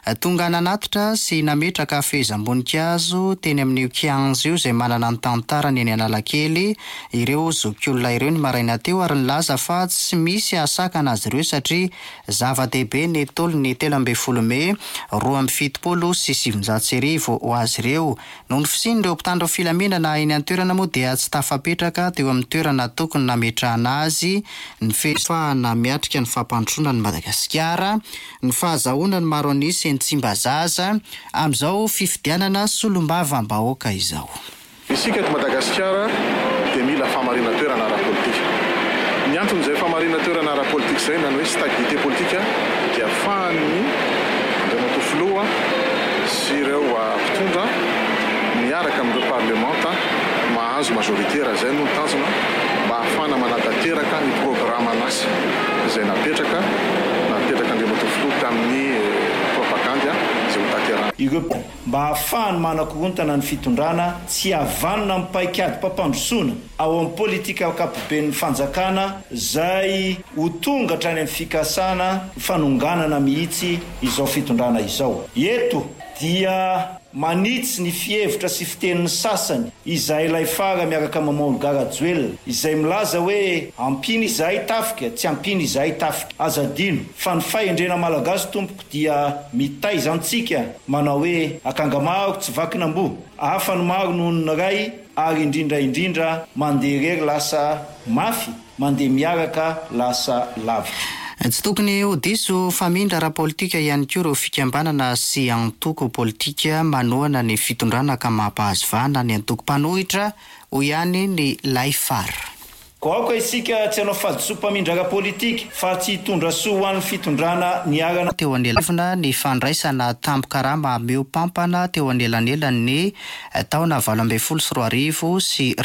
tonga nanatitra sy nametraka fehezam-boninkazo teny amin'ny kianjo io izay manana ny tantarany eny Analakely ireo zokiolona ireo ny maraina teo ary nilaza fa tsy misy asakana azy ireo satria zava-dehibe ny tolony 13 Mey 2017 ho azy ireo. Noho ny fisian'ireo mpitandro filaminana eny an-toerana moa dia tsy tafapetraka teo amin'ny toerana tokony nametrahana azy ny fehefahana miatrika ny fampandrosoana ny Madagasikara, ny fahazahoana ny maro anisy eny Tsimbazaza amin'izao fifidianana solombavam-bahoaka izao. Isika eto Madagasikara dia mila famarina toerana ara-politika. Ny anton'izay famarina toerana ara-politika izay na hoe stabilité politika dia ahafahan'ny andriamatofiloha sy ireo mpitondra miaraka amin'ireo parlemanta mahazo majoritaire izay no tanjona mba ahafahana manatanteraka ny programa an'asa izay napetraka andriamatofiloha tamin'ny propaganda izay ho tanterana. Ireo mba ahafahany manakorontana ny fitondrana tsy havanona amin'ny paikady mpampandrosoana ao amin'ny politika ankapoben'ny fanjakana izay ho tonga hatrany amin'ny fikasana fanonganana mihitsy izao fitondrana izao. Eto dia manitsy ny fihevitra sy fitenin'ny sasany izay ilay fara miaraka Mamadou Garajoel izay milaza hoe ampiny izahay tafika, tsy ampiny izahay tafika. Azadino fa ny fahendrena malagasy tompoko dia mitaiza antsika manao hoe akanga maro tsy vakinam-bo, hafa ny maro noho ny ray ary indrindra mandeha irery lasa mafy, mandeha miaraka lasa lavitra. Tsy tokony ho diso famindra ara-politika ihany koa ireo fikambanana sy antoko politika manohana ny fitondrana ka mampahazivana ny antoko-panohitra ho ihany ny laifar. Koa isika tsy hanao fahadisom-pamindra ara-politika fa tsy hitondra soa ho an'ny fitondrana niarana. Teo anelafina ny fandraisana tampo-karama meo pampana teo anelanelany taona 2024 sy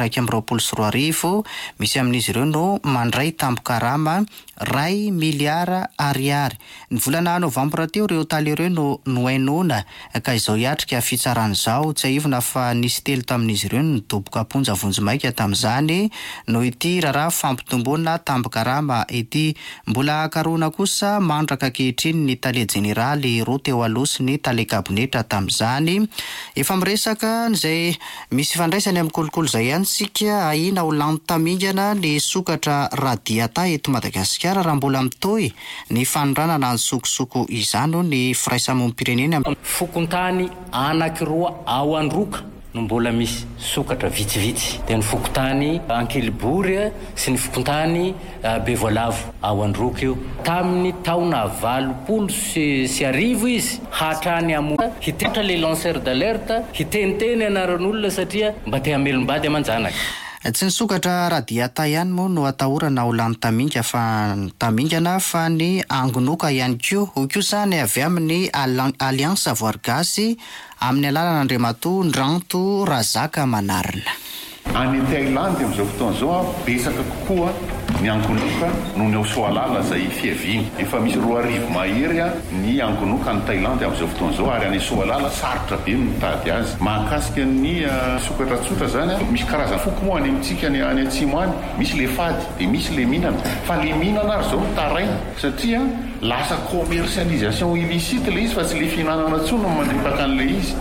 2024 misy amin'izy ireo no mandray tampo-karama ray miliara ariary. Ny volana novambra teo ireo taly ireo no nohainona ka izao hiatrika fitsaran'izao tsy aivona fa nisy telo tamin'izy ireo nidoboka ponja vonjimaika tamin'izany no ity raha fampitomboana tampo-karama ity. Mbola akaroana kosa mandraka ankehitriny ny tale jeneraly roa teo aloha sy ny tale kabinetra tamin'izany. Efa miresaka izay misy fandraisany amin'ny kolokolo izay ihany sika ahina ho lantamingana ny sokatra radiata eto Madagasikara raha mbola mitohy ny fanondranana ny sokosoko izany ny firaisamonim-pirenena. Fokontany anakiroa ao Androka no mbola misy sokatra vitsivitsy, dia ny fokontany Ankelibory sy ny fokontany Bevoalavo ao Androka io. Tamin'ny taona 2010 izy hatrany amoa hititra le lanceur d'alerte hiteniteny anaran'olona satria mba te hamelombady amanjanaka. Tsy ny sokatra radiata ihany moa no atahorana ho lany tamingana fa ny angonoka ihany koa kosa ny avy amin'ny Alliance Voargasy amin'ny alalan'Andriamatoa Ndranto Razaka Manarina. Any Thaïlande amin'izao fotoana izao betsaka kokoa ny angonoka noho ny Soalala izay fiaviny. Efa misy 2 arivo mahery ny angonoka any Thaïlande amin'izao fotoana izao ary any Soalala sarotra be mitady azy. Mahakasika ny sokatra tsotra zany misy karazana foko moa any amintsika any atsimo any, misy le fady dia misy le minana. Fa le minana ary zao taraina satria lasa commercialisation illicite le izy fa tsy le fihinanana tsony no mandripaka an'le izy.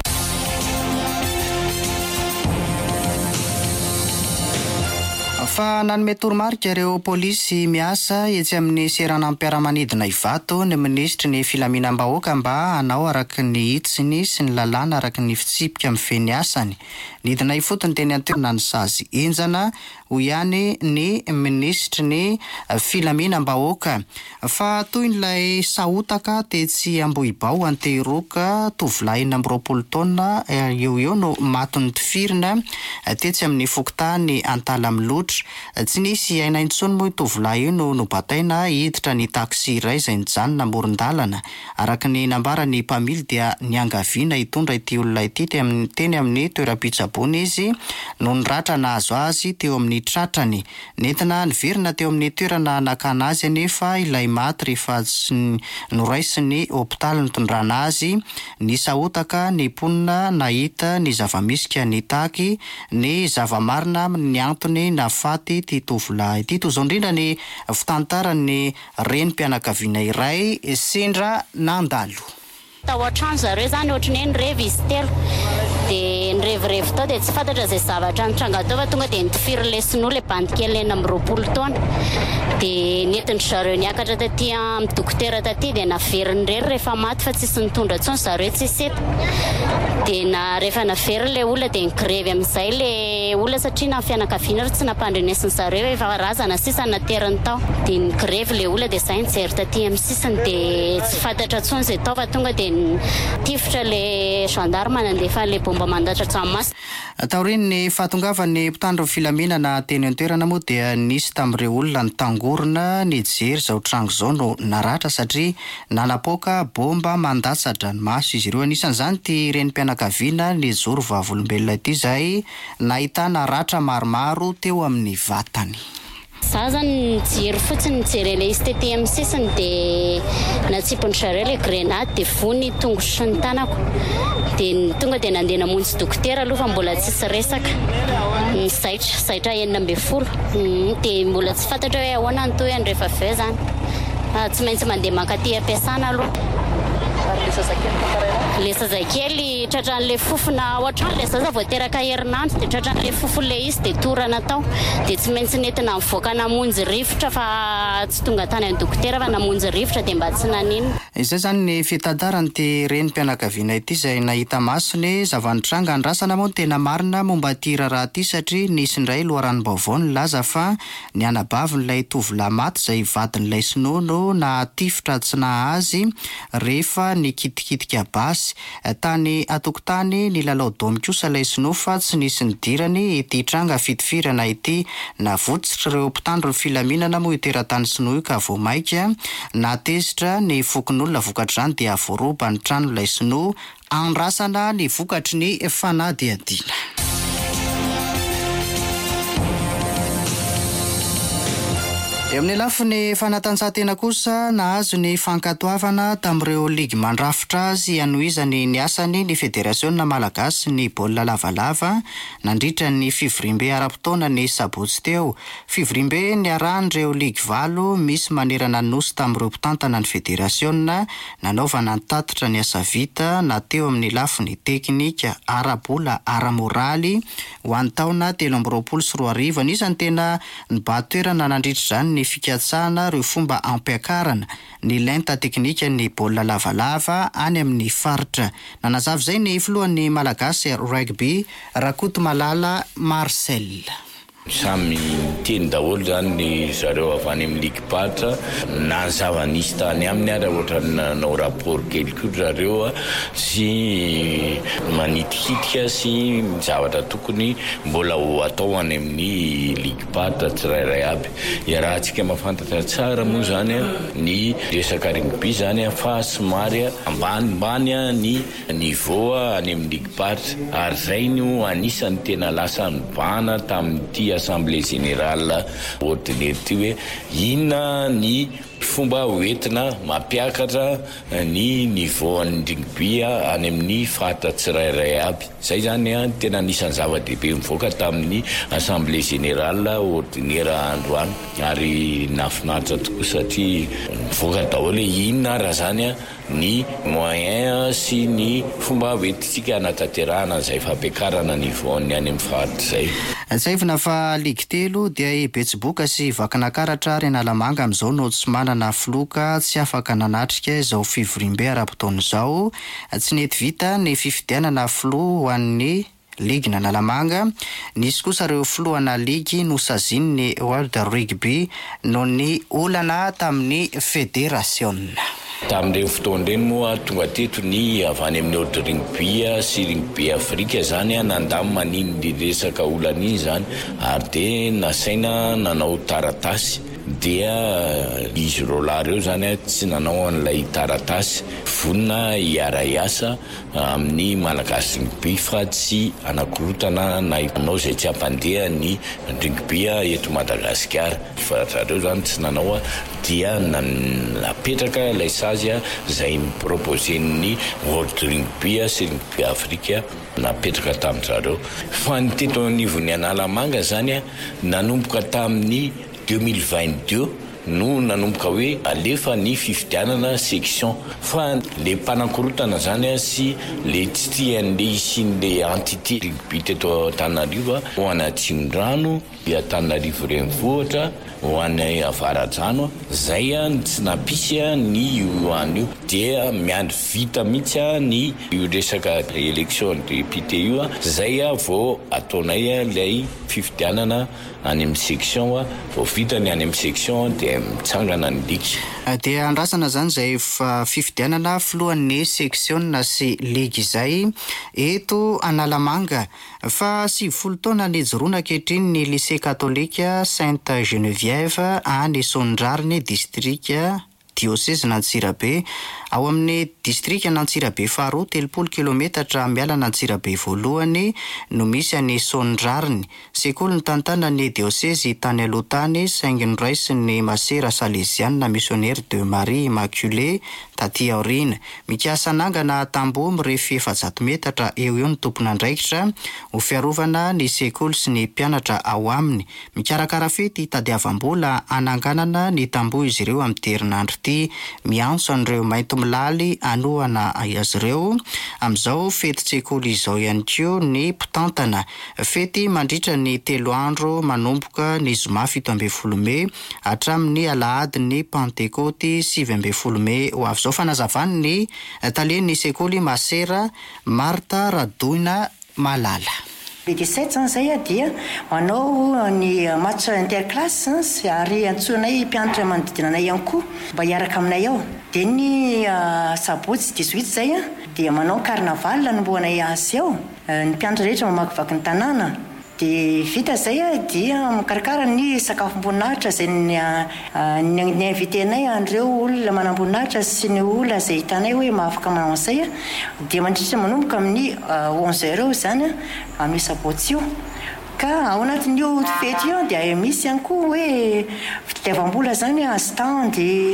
Fa nanome toromarika ireo polisy miasa etsy amin'ny seranam-piaramanidina Ivato ny ministry ny filaminam-bahoaka mba hanao araky ny hitsiny sy ny lalàna araky ny fitsipika amin'ny feny asany. Nidina ifotony teny an-toerana ny sazy enjana ho ihany ny ministry ny filaminam-bahoaka. Fa toy n'ilay sahotaka tetsy Ambohibao Antehiroka tovolahy 20 taona eo no matin'ny tifirina tetsy amin'ny fokontany Antalamlotra. Tsy nisy aina intsony moa tovolahy io no bataina hiditra ny taksi iray izay nijanona amoron-dalana. Araka ny nambara ny mpamily dia niangaviana hitondra ity olona ity teny amin'ny toeram-pitsaboana izy no niratra nahazo azy teo amin'ny tratrany. Nentina niverina teo amin'ny toerana nakana azy anefa ilay maty rehefa noraisy ny hopitaly nitondrana azy. Ny sahotaka ny mponina nahita ny zavamisika ny taky ny zavamarina ny antony na faty ty tovolahy ity. Toy izao indrindra ny fitantaran'ny renim-pianakaviana iray sendra nandalo. tao an-trano zareo zany ohatrany hoe nirevy izy telo dia nirevirevy tao dia tsy fantatra izay zavatra nitranga tao fa tonga dia nitifiry le sinoa le bandikely eny amin'ny 20 taona dia nentiny zareo niakatra taty amin'ny dokotera taty dia naveriny rery rehefa maty fa tsisy nitondra ntsony zareo tsisy eto dia na rehefa navery le olona dia nigrevy amin'izay le olona satria na fianakaviana ry tsy nampandrenesiny zareo efa razana sisany nateriny tao dia nigrevy le olona dia izay nijery taty amin'ny sisiny dia tsy fantatra ntsony izay tao fa tonga dia tifitra le gendarme nandefa le bomba mandatra tsanomasina. Taoriny ny fahatongavan'ny mpitandro filaminana teny an-toerana moa dia nisy tamin'ireo olona ny tangorona nijery izao trango izao no naratra satria nanapoaka bomba mandatsatra ny maso izy ireo. Anisan'izany ty renim-pianakaviana ny zoro vavolombelona ity izay nahitana ratra maromaro teo amin'ny vatany. Za zany nijery fotsiny nijery le izy tety amin'ny sisiny dia natsipony zareo le grenade dia vony tongo sy ny tanako dia tonga dia nandeha namonjy dokotera aloha fa mbola tsisy resaka zaitra 9 dia mbola tsy fantatra hoe ahoana ny toy andrefa avy zany tsy maintsy mandeha mankaty ampiasana aloha. Le zazakely tratran'le fofona ohatrany le zaza voateraka herinandro dia tratran'le fofon'le izy dia torana tao dia tsy maintsy nentina mivoaka namonjy rivotra fa tsy tonga tany amin'ny dokotera fa namonjy rivotra dia mba tsy nanino. Izay zany ny fitadarany ty renim-pianakaviana ity izay nahita masony zavanitranga andrasana moa tena marina momba ty raharaha ty satria nisy indray loharanom-baovao nilaza fa ny anabavin'ilay tovolahy maty izay vadin'ilay sinono na tifitra tsy nahazy rehefa nikitikitika basy tany atokotany ny lalao domy kosa ilay sinoa fa tsy nisy nidirany ity tranga fitifirana ity navotsitra ireo mpitandro ny filaminana moa iteratany sinoa io ka voamaika natezitra ny fokon'olona vokatr'izany dia voaroba ny trano ilay sinoa andrasana ny vokatry ny fanadiadiana. Eo amin'ny lafiny fanatanjahantena kosa nahazo ny fankatoavana tamin'ireo ligy mandrafitra azy hanohizany ny asany ny federasiona malagasy ny baolina lavalava nandritra ny fivoriam-be ara-potoana ny sabotsy teo. Fivoriam-be niarahan'ireo ligy valo misy manerana nosy tamin'ireo mpitantana ny federasiona nanaovana ny tatitra ny asa vita nateo amin'ny lafiny teknika ara-bola ara-moraly ho an'ny taona 2024. Anisany tena nibatoerana nandritra izany ny fikatsahana ireo fomba ampiakarana ny lenta teknika ny baolina lavalava any amin'ny faritra. Nanazava izay ny filohan'ny malagasy rugby Rakotomalala Marcel. Samy teny daholo zany ny zareo avy any amin'ny ligue patra na ny zava-nisy tany aminy ary ohatra nanao rapport kely koa zareo sy manitikitika sy zavatra tokony mbola ho atao any amin'ny ligue patra tsirairay aby. Iarahantsika mahafantatra tsara moa zany ny resaka rugby zany fa somary ambanimbany ny niveau any amin'ny ligue patra ary zay no anisany tena lasa nibana tamin'ity assemblée générale ordinaire ty hoe inona ny fomba hoentina mampiakatra ny niveau an'ny rugby any amin'ny faritra tsirairay aby. Zay zany tena anisan'ny zava-dehibe mivoaka tamin'ny assemblée générale ordinaire androany ary nafinaritra tokoa satria mivoaka daholo inona raha zany ny moyen sy ny fomba hoentintsika hanatanterahana izay fampiakarana niveau any amin'ny faritra zay. Tsaivina fa ligy telo dia i Betsiboka sy Vakinakaratra Renalamanga amin'izao no tsy manana filoka tsy afaka nanatrika izao fivoriam-be ara-potoana izao. Tsy nety vita ny fifidianana filoha ho an'ny ligy Analamanga. Nisy kosa ireo filohana ligy nosaziny ny World Rugby no ny olana tamin'ny federasiona. Tamin'ireny fotoana ireny moa tonga teto ny avy any amin'ny ordre rugby sy rugby Afrika zany nandamy manino ny resaka olana iny zany ary dia nasaina nanao taratasy dia izy rola reo zany tsy nanao an'ilay taratasy vonina hiara-iasa amin'ny malagasy rugby fa tsy anakorotana na nanao izay tsy ampandeha ny rugby eto Madagasikara fa zareo zany tsy nanao dia napetraka ilay sazy izay miproposé ny World Rugby sy rugby Afrika napetraka tamin'ny zareo. Fa ny teto anivon'ny Analamanga zany nanomboka tamin'ny 2022 no nanomboka hoe alefa ny fifidianana section fa le mpanakorotana zany sy le tsy tian'le isin'le entité rugby teto Antananarivo ho any Atsindrano, Antananarivo renivohitra, ho any Avarajano zay tsy napisy ny io anio dia miandry vita mihitsy ny resaka élection député io zay vao ataonay lay fifidianana any amin'ny section vao vitany any amin'ny section dia mitsangana ny ligue. Dia andrasana zany zay fifidianana filohan'ny section sy ligue izay eto Analamanga fa 70 taona nijoroana ankehitriny ny lycée catholique Sainte Geneviève any Sondrariny district diocèse n'Antsirabe ao amin'ny district n'Antsirabe faharoa 30 kilometatra miala n'Antsirabe voalohany no misy any Sondrariny. Sekoly ny tantana ny diocèse tany Alotany saingy noraisiny Masera Salesiana missionnaire de Marie Immaculée taty aorina. Mikasa nangana tamboho mirefy 700 metatra eo ny tompon'andraikitra ho fiarovana ny sekoly sy ny mpianatra ao aminy. Mikarakara fety tadiavam-bola ananganana ny tamboho izy ireo amin'ny herinandro ity miantso an'ireo mainto milaly anohana azy ireo amin'izao fety tsekoly izao ihany koa ny mpitantana. Fety mandritra ny 3 andro manomboka ny zoma 17 Mey hatramin'ny alahady ny Pentecote 17 Mey ho avy izao fanazavany ny talen'ny sekoly Masera Marta Radoina Malala. Le 17 zany zay dia manao ny match interclasse ary antsoinay mpianatra manodidina anay ihany koa mba hiaraka aminay ao. Dia ny sabotsy 18 zay dia manao carnaval nanomboanay azy ao. Ny mpianatra rehetra mamakivaky ny tanàna. Dia vita zay dia mikarakara ny sakafom-boninahitra zay ny invité-nay andreo olona manam-boninahitra sy ny olona zay hitanay hoe mahafaka manao an'izay. Dia mandritra manomboka amin'ny 11h eo zany amin'ny sabotsy io. Ka ao anatin'io fety io dia misy ihany koa hoe fitadiavam-bola zany stand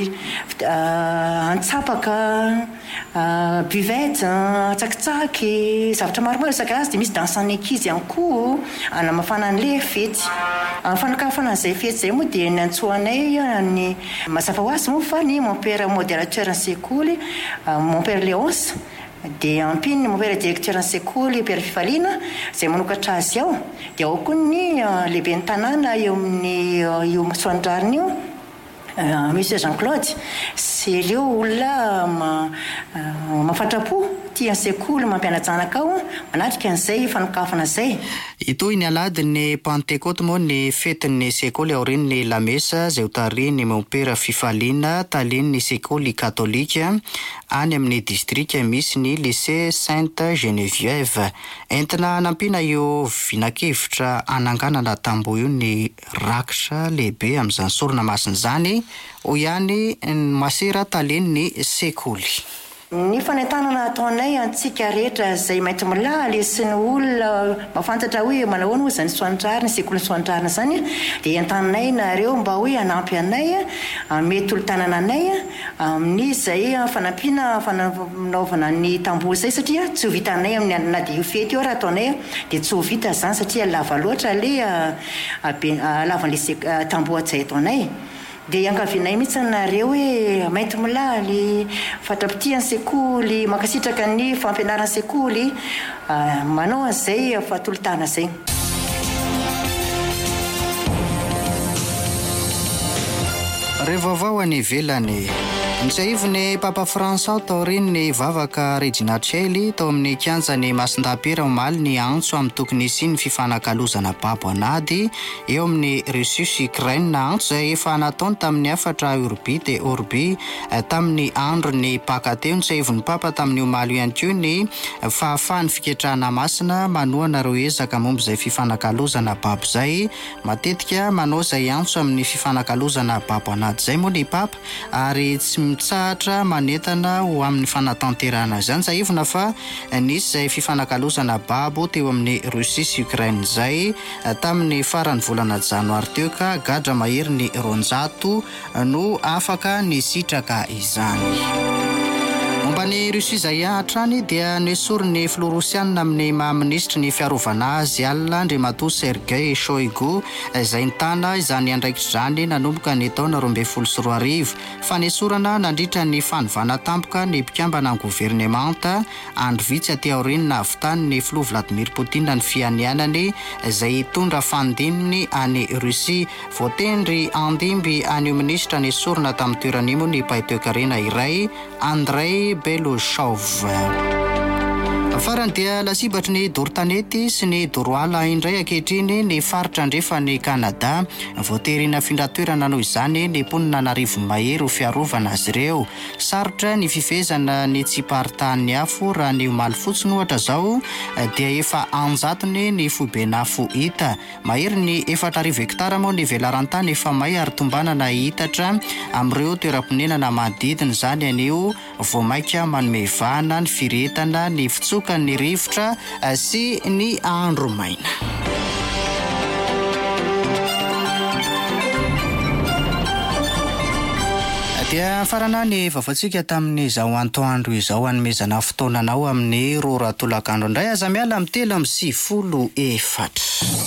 antsapaka buvette tsakitsaky zavatra maromaro isan-karazany dia misy dansan'ny ankizy ihany koa anamafana an'le fety. Amin'ny fanokafana an'izay fety zay moa dia ny antsoanay ny mazava ho azy moa fa ny mon père modérateur ny sekoly mon père Léonce dia ampiny mon père directeur ny sekoly père Fifaliana zay manokatra azy ao. Dia ao koa ny lehibe ny tanàna eo amin'ny io Sondrariny io Monsieur Jean-Claude sy ireo olona mafatrapo tia sekoly mampianatsanaka ao manatrika an'izay fanokafana zay. Ito ny alady ny Pentecote moa ny fetin'ny sekoly aorian'ny lamesa zay hotariny mon père Fifaliana talen'ny sekoly katolika any amin'ny district misy ny lycée Sainte Geneviève. Entina nampina io vinakevitra ananganana tamboho io ny rakitra lehibe amin'izany sorona masina zany ho ihany Masera talen'ny sekoly. Ny fanentanana ataonay antsika rehetra zay mainty milaly sy ny olona mafantatra hoe manao moa zany Sondrariny sekoly Sondrariny zany dia entananay nareo mba hoe anampy anay mety olo-tanana anay amin'ny zay fanampiana fanaovana ny tamboho zay satria tsy ho vitanay amin'ny na dia io fety io raha ataonay dia tsy ho vita zany satria lava loatra le lavan'le tamboho zay ataonay. Dia iankavinay mihitsy nareo hoe mainty milaly fatrapitiany sekoly makasitraka ny fampianaran'ny sekoly manao an'izay fatolotana zay. Rehefa avao any ivelany Nsaivony Papa François taoriny vavaka Regina Coeli tao amin'ny kianjany Masindapera omaly ny antso amin'ny tokony isiny fifanakalozana babo anady eo amin'ny Russie sy Ukraine antso izay efa nataony tamin'ny 4 Urbi de Orbi tamin'ny andro ny paka teo. Nsaivony Papa tamin'ny omaly ihany koa ny fahafahany fiketrahana masina manohana reo ezaka momba izay fifanakalozana babo izay matetika manao izay antso amin'ny fifanakalozana babo anady izay moa ny Papa ary tsy mitsahatra manentana ho amin'ny fanatanterahana izany. Saivona fa nisy izay fifanakalozana babo teo amin'ny Russie sy Ukraine izay tamin'ny farany volana janoary teo ka gadra mahery ny 200 no afaka ny sitraka izany. Momban'ny Russia izay hatrany dia noesoriny Florosianina amin'ny maha-ministry ny fiarovana azy alina Andriamatoa Sergei Shoigu izay nitana izany andraikitra izany nanomboka ny taona 2024 fa nesorana nandritra ny fanovana tampoka ny mpikambana ny governemanta andro vitsy aty aoriana avitany ny filoha Vladimir Poutine ny fianianany izay tondra fandiminy any Russia. Voatendry andimby an'io ministra nesorina tamin'ny toeran'imo ny paitoekarena iray Andrei Belousov. Farany dia lasibatry ny dortanety sy ny doroala indray ankehitriny ny faritra andrefa ny Kanada voaterina findratoerana noho izany ny mponina narivo mahery ho fiarovana azy ireo. Sarotra ny fifezana ny tsy paritany afo raha ny omaly fotsiny ohatra zao dia efa anjatony ny fobenafo hita. Mahery ny 4,000 hektara moa ny velarantany efa may ary tombanana hitatra amin'ireo toeram-ponenana manodidina izany anio voamaika manome vahana ny firetana ny fitsoka ny rivotra sy ny andro maina. Dia farana ny vaovatsika tamin'ny izao antoandro izao anomezana fotoananao amin'ny rora tolakandro indray aza miala amin'ny 3:24.